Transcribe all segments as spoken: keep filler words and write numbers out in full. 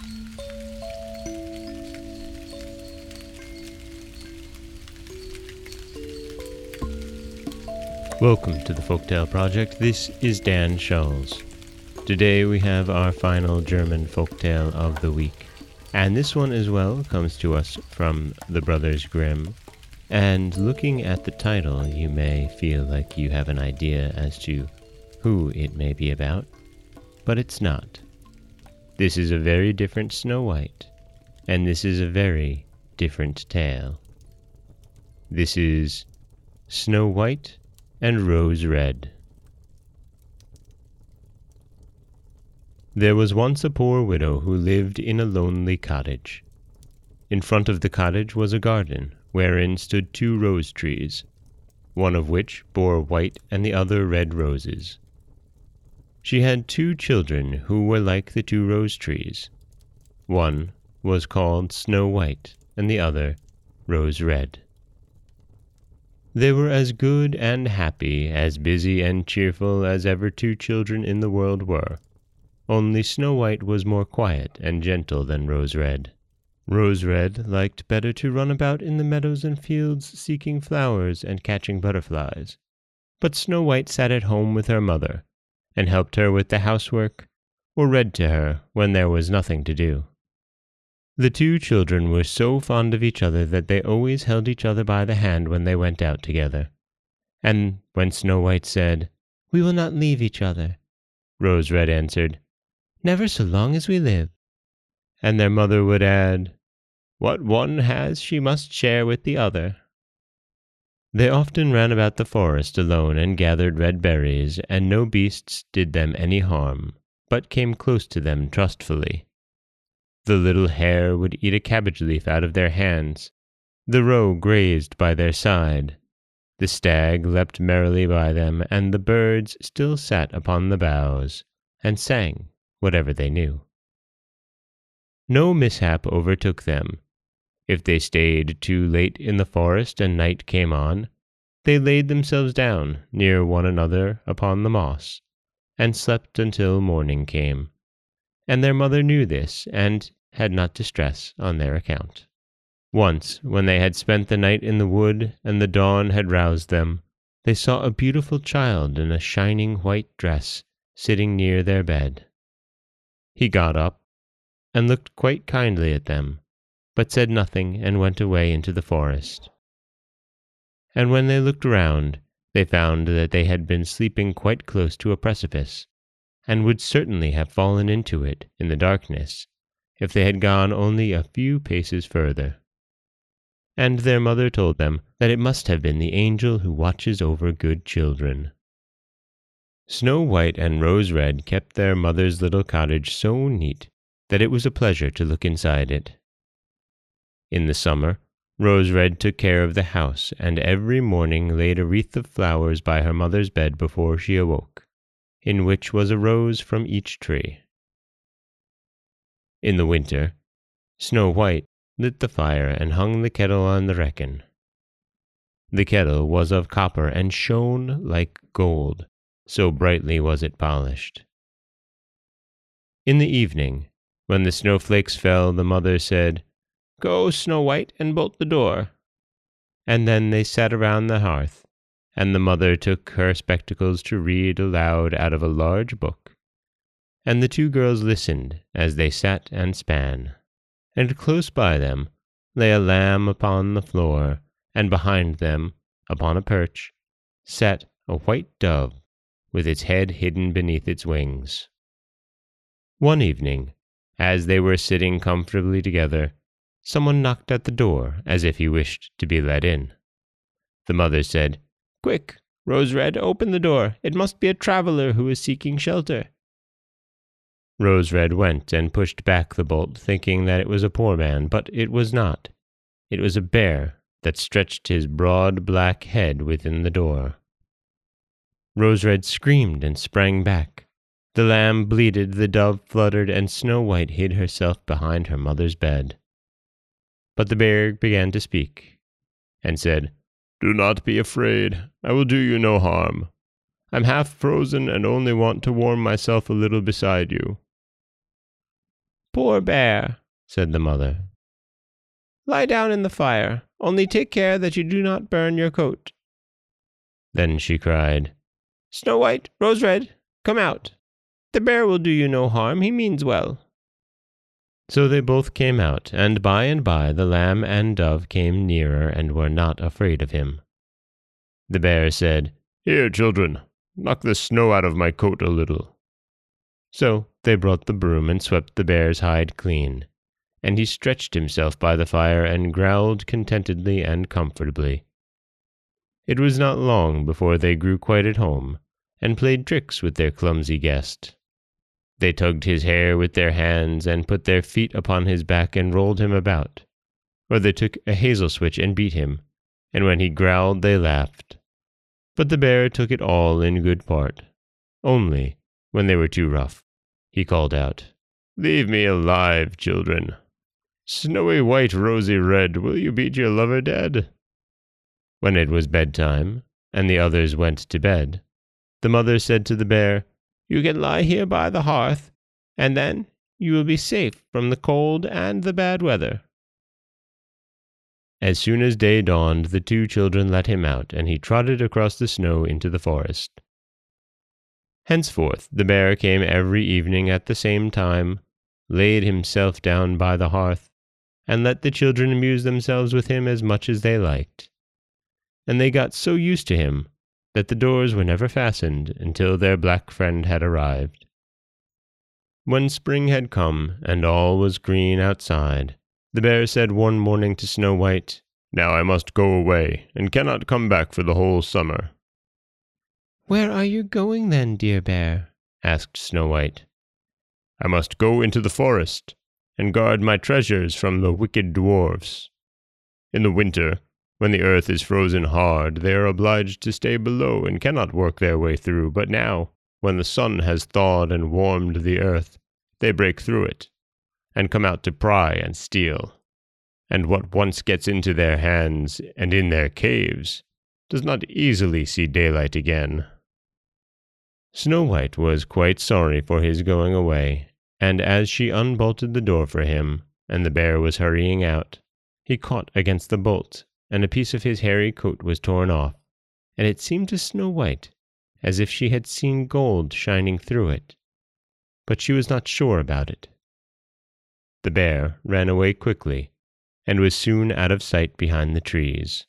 Welcome to the Folktale Project. This is Dan Scholes. Today we have our final German folktale of the week. And this one as well comes to us from the Brothers Grimm. And looking at the title, you may feel like you have an idea as to who it may be about, but it's not. This is a very different Snow White, and this is a very different tale. This is Snow White and Rose Red. There was once a poor widow who lived in a lonely cottage. In front of the cottage was a garden, wherein stood two rose trees, one of which bore white and the other red roses. She had two children who were like the two rose trees. One was called Snow White, and the other Rose Red. They were as good and happy, as busy and cheerful as ever two children in the world were, only Snow White was more quiet and gentle than Rose Red. Rose Red liked better to run about in the meadows and fields seeking flowers and catching butterflies, but Snow White sat at home with her mother, and helped her with the housework, or read to her when there was nothing to do. The two children were so fond of each other that they always held each other by the hand when they went out together. And when Snow White said, "We will not leave each other," Rose Red answered, "Never so long as we live." And their mother would add, "What one has she must share with the other." They often ran about the forest alone and gathered red berries, and no beasts did them any harm, but came close to them trustfully. The little hare would eat a cabbage leaf out of their hands, the roe grazed by their side, the stag leapt merrily by them, and the birds still sat upon the boughs, and sang whatever they knew. No mishap overtook them. If they stayed too late in the forest and night came on, they laid themselves down near one another upon the moss, and slept until morning came. And their mother knew this, and had not distress on their account. Once, when they had spent the night in the wood, and the dawn had roused them, they saw a beautiful child in a shining white dress sitting near their bed. He got up, and looked quite kindly at them, but said nothing and went away into the forest. And when they looked round, they found that they had been sleeping quite close to a precipice, and would certainly have fallen into it in the darkness, if they had gone only a few paces further. And their mother told them that it must have been the angel who watches over good children. Snow White and Rose Red kept their mother's little cottage so neat that it was a pleasure to look inside it. In the summer, Rose Red took care of the house, and every morning laid a wreath of flowers by her mother's bed before she awoke, in which was a rose from each tree. In the winter, Snow White lit the fire and hung the kettle on the wrekin. The kettle was of copper and shone like gold, so brightly was it polished. In the evening, when the snowflakes fell, the mother said, "Go, Snow White, and bolt the door." And then they sat around the hearth, and the mother took her spectacles to read aloud out of a large book, and the two girls listened as they sat and span. And close by them lay a lamb upon the floor, and behind them, upon a perch, sat a white dove, with its head hidden beneath its wings. One evening, as they were sitting comfortably together, someone knocked at the door as if he wished to be let in. The mother said, "Quick, Rose Red, open the door. It must be a traveler who is seeking shelter." Rose Red went and pushed back the bolt, thinking that it was a poor man, but it was not. It was a bear that stretched his broad black head within the door. Rose Red screamed and sprang back. The lamb bleated, the dove fluttered, and Snow White hid herself behind her mother's bed. But the bear began to speak, and said, "Do not be afraid. I will do you no harm. I'm half frozen and only want to warm myself a little beside you." "Poor bear," said the mother. "Lie down in the fire, only take care that you do not burn your coat." Then she cried, "Snow White, Rose Red, come out. The bear will do you no harm, he means well." So they both came out, and by and by the lamb and dove came nearer and were not afraid of him. The bear said, "Here, children, knock the snow out of my coat a little." So they brought the broom and swept the bear's hide clean, and he stretched himself by the fire and growled contentedly and comfortably. It was not long before they grew quite at home, and played tricks with their clumsy guest. They tugged his hair with their hands and put their feet upon his back and rolled him about, or they took a hazel switch and beat him, and when he growled they laughed. But the bear took it all in good part. Only, when they were too rough, he called out, "Leave me alive, children. Snowy White, Rosy Red, will you beat your lover dead?" When it was bedtime, and the others went to bed, the mother said to the bear, "You can lie here by the hearth, and then you will be safe from the cold and the bad weather." As soon as day dawned, the two children let him out, and he trotted across the snow into the forest. Henceforth the bear came every evening at the same time, laid himself down by the hearth, and let the children amuse themselves with him as much as they liked. And they got so used to him that the doors were never fastened until their black friend had arrived. When spring had come and all was green outside, the bear said one morning to Snow White, "Now I must go away, and cannot come back for the whole summer." "Where are you going then, dear bear?" asked Snow White. "I must go into the forest, and guard my treasures from the wicked dwarfs. In the winter, when the earth is frozen hard, they are obliged to stay below and cannot work their way through, but now, when the sun has thawed and warmed the earth, they break through it, and come out to pry and steal. And what once gets into their hands and in their caves does not easily see daylight again." Snow White was quite sorry for his going away, and as she unbolted the door for him, and the bear was hurrying out, he caught against the bolt, and a piece of his hairy coat was torn off, and it seemed to Snow White as if she had seen gold shining through it, but she was not sure about it. The bear ran away quickly, and was soon out of sight behind the trees.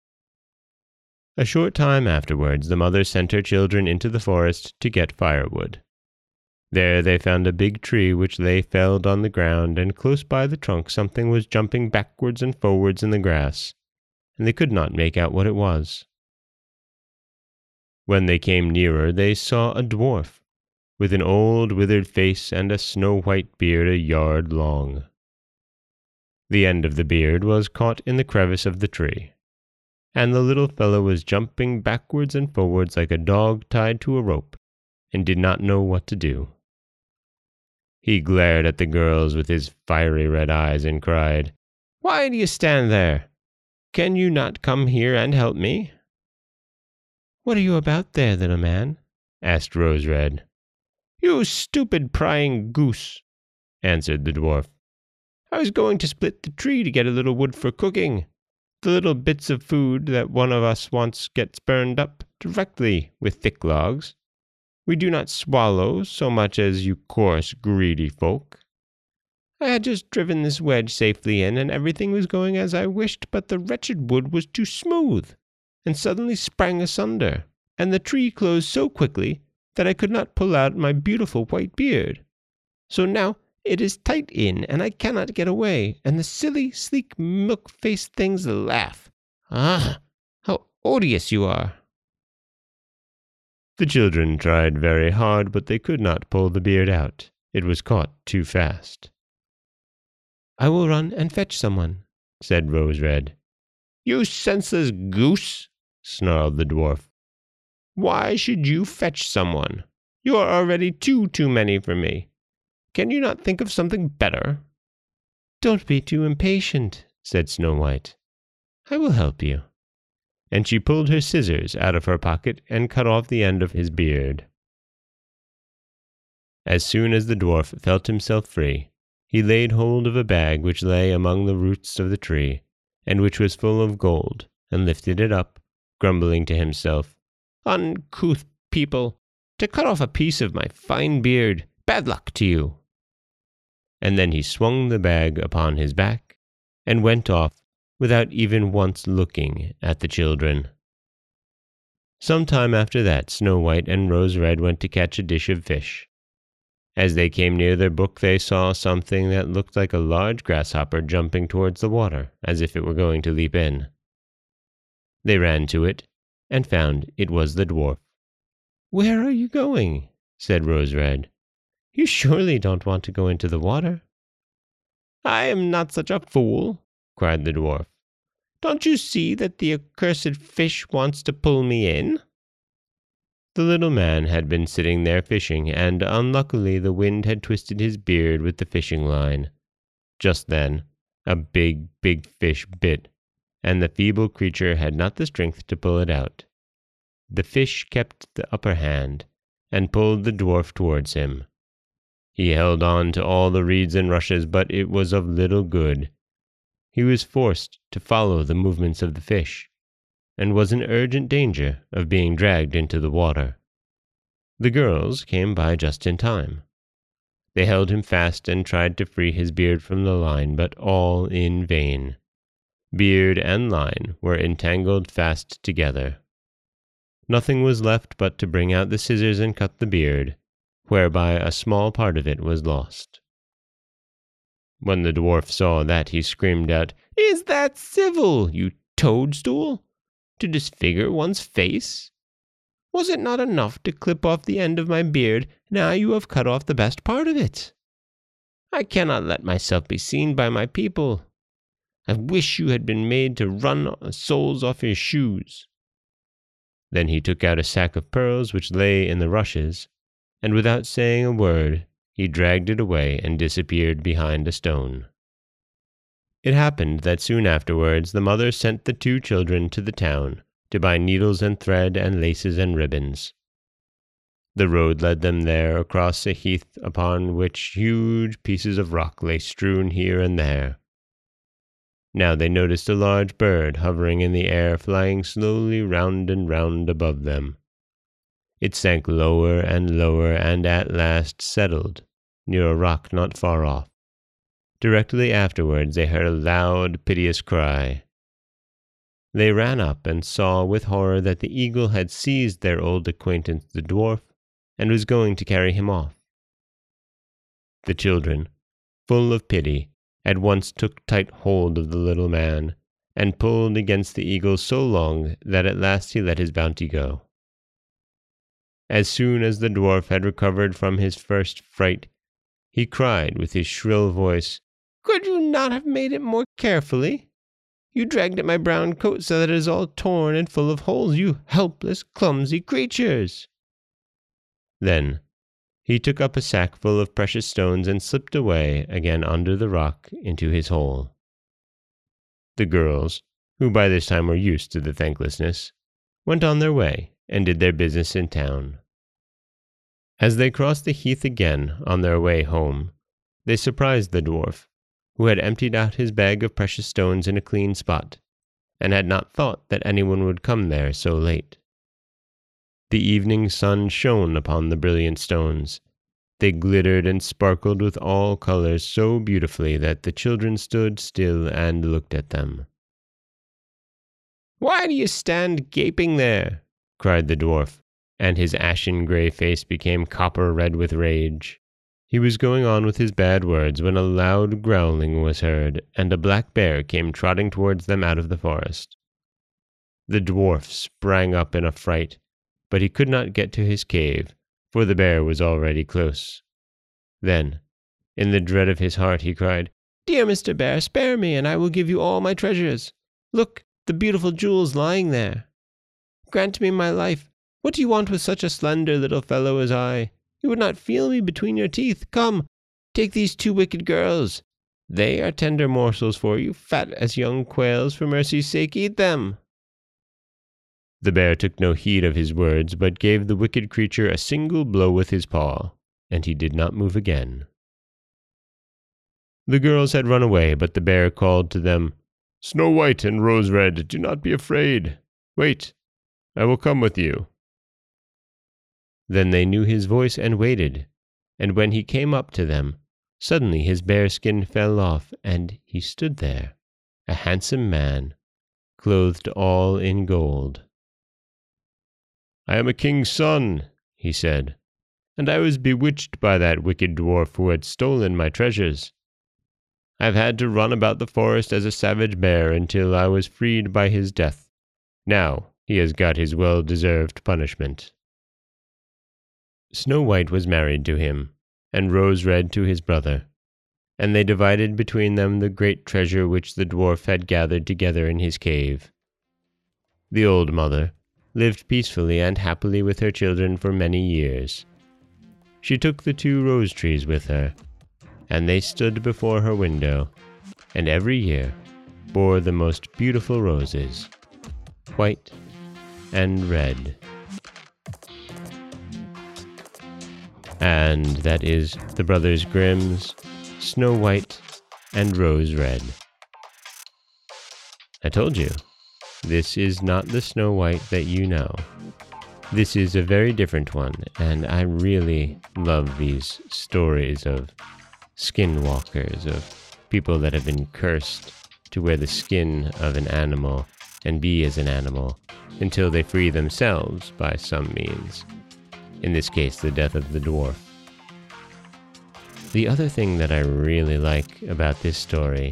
A short time afterwards the mother sent her children into the forest to get firewood. There they found a big tree which lay felled on the ground, and close by the trunk something was jumping backwards and forwards in the grass, and they could not make out what it was. When they came nearer they saw a dwarf, with an old withered face and a snow-white beard a yard long. The end of the beard was caught in the crevice of the tree, and the little fellow was jumping backwards and forwards like a dog tied to a rope, and did not know what to do. He glared at the girls with his fiery red eyes and cried, "Why do you stand there? Can you not come here and help me?" "What are you about there, little man?" asked Rose Red. "You stupid prying goose," answered the dwarf. "I was going to split the tree to get a little wood for cooking. The little bits of food that one of us wants gets burned up directly with thick logs. We do not swallow so much as you coarse, greedy folk. I had just driven this wedge safely in, and everything was going as I wished, but the wretched wood was too smooth, and suddenly sprang asunder, and the tree closed so quickly that I could not pull out my beautiful white beard. So now it is tight in, and I cannot get away, and the silly, sleek, milk-faced things laugh. Ah, how odious you are!" The children tried very hard, but they could not pull the beard out. It was caught too fast. "I will run and fetch someone," said Rose Red. "You senseless goose," snarled the dwarf. "Why should you fetch someone? You are already two too many for me. Can you not think of something better?" "Don't be too impatient," said Snow White. "I will help you." And she pulled her scissors out of her pocket and cut off the end of his beard. As soon as the dwarf felt himself free, he laid hold of a bag which lay among the roots of the tree, and which was full of gold, and lifted it up, grumbling to himself, "Uncouth people, to cut off a piece of my fine beard, bad luck to you!" And then he swung the bag upon his back, and went off without even once looking at the children. Some time after that, Snow White and Rose Red went to catch a dish of fish. As they came near their brook, they saw something that looked like a large grasshopper jumping towards the water, as if it were going to leap in. They ran to it, and found it was the dwarf. "Where are you going?" said Rose Red. "You surely don't want to go into the water." "I am not such a fool," cried the dwarf. "Don't you see that the accursed fish wants to pull me in?" The little man had been sitting there fishing, and unluckily the wind had twisted his beard with the fishing line. Just then, a big, big fish bit, and the feeble creature had not the strength to pull it out. The fish kept the upper hand, and pulled the dwarf towards him. He held on to all the reeds and rushes, but it was of little good. He was forced to follow the movements of the fish, and was in urgent danger of being dragged into the water. The girls came by just in time. They held him fast and tried to free his beard from the line, but all in vain. Beard and line were entangled fast together. Nothing was left but to bring out the scissors and cut the beard, whereby a small part of it was lost. When the dwarf saw that, he screamed out, "Is that civil, you toadstool? To disfigure one's face? Was it not enough to clip off the end of my beard? Now you have cut off the best part of it. I cannot let myself be seen by my people. I wish you had been made to run the soles off your shoes." Then he took out a sack of pearls which lay in the rushes, and without saying a word, he dragged it away and disappeared behind a stone. It happened that soon afterwards the mother sent the two children to the town to buy needles and thread and laces and ribbons. The road led them there across a heath upon which huge pieces of rock lay strewn here and there. Now they noticed a large bird hovering in the air, flying slowly round and round above them. It sank lower and lower, and at last settled near a rock not far off. Directly afterwards they heard a loud, piteous cry. They ran up and saw with horror that the eagle had seized their old acquaintance the dwarf, and was going to carry him off. The children, full of pity, at once took tight hold of the little man, and pulled against the eagle so long that at last he let his bounty go. As soon as the dwarf had recovered from his first fright, he cried with his shrill voice, "Could you not have made it more carefully? You dragged at my brown coat so that it is all torn and full of holes, you helpless, clumsy creatures." Then he took up a sack full of precious stones and slipped away again under the rock into his hole. The girls, who by this time were used to the thanklessness, went on their way and did their business in town. As they crossed the heath again on their way home, they surprised the dwarf, who had emptied out his bag of precious stones in a clean spot, and had not thought that anyone would come there so late. The evening sun shone upon the brilliant stones. They glittered and sparkled with all colors so beautifully that the children stood still and looked at them. "Why do you stand gaping there?" cried the dwarf, and his ashen gray face became copper red with rage. He was going on with his bad words when a loud growling was heard, and a black bear came trotting towards them out of the forest. The dwarf sprang up in a fright, but he could not get to his cave, for the bear was already close. Then, in the dread of his heart, he cried, "Dear Mister Bear, spare me, and I will give you all my treasures. Look, the beautiful jewels lying there. Grant me my life. What do you want with such a slender little fellow as I? You would not feel me between your teeth. Come, take these two wicked girls. They are tender morsels for you, fat as young quails. For mercy's sake, eat them." The bear took no heed of his words, but gave the wicked creature a single blow with his paw, and he did not move again. The girls had run away, but the bear called to them, "Snow White and Rose Red, do not be afraid. Wait, I will come with you." Then they knew his voice and waited, and when he came up to them, suddenly his bear skin fell off, and he stood there, a handsome man, clothed all in gold. "I am a king's son," he said, "and I was bewitched by that wicked dwarf who had stolen my treasures. I have had to run about the forest as a savage bear until I was freed by his death. Now he has got his well-deserved punishment." Snow White was married to him, and Rose Red to his brother, and they divided between them the great treasure which the dwarf had gathered together in his cave. The old mother lived peacefully and happily with her children for many years. She took the two rose trees with her, and they stood before her window, and every year bore the most beautiful roses, white and red. And that is the Brothers Grimm's Snow White and Rose Red. I told you, this is not the Snow White that you know. This is a very different one, and I really love these stories of skinwalkers, of people that have been cursed to wear the skin of an animal and be as an animal until they free themselves by some means. In this case, the death of the dwarf. The other thing that I really like about this story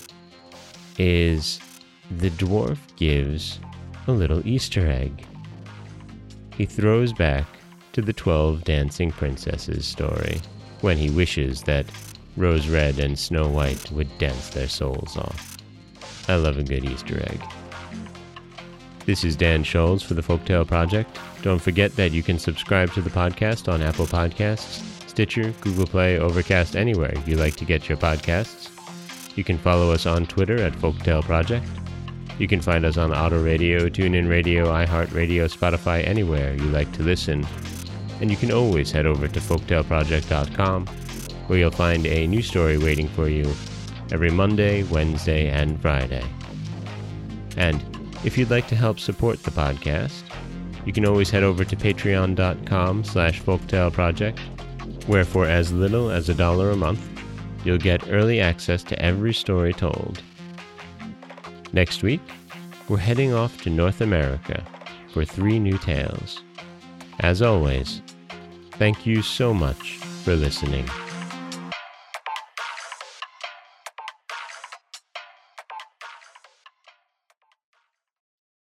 is the dwarf gives a little Easter egg. He throws back to the twelve dancing princesses story when he wishes that Rose Red and Snow White would dance their souls off. I love a good Easter egg. This is Dan Scholes for the Folktale Project. Don't forget that you can subscribe to the podcast on Apple Podcasts, Stitcher, Google Play, Overcast, anywhere you like to get your podcasts. You can follow us on Twitter at Folktale Project. You can find us on Auto Radio, TuneIn Radio, iHeartRadio, Spotify, anywhere you like to listen. And you can always head over to folktale project dot com, where you'll find a new story waiting for you every Monday, Wednesday, and Friday. And if you'd like to help support the podcast, you can always head over to patreon.com slash folktaleproject, where for as little as a dollar a month, you'll get early access to every story told. Next week, we're heading off to North America for three new tales. As always, thank you so much for listening.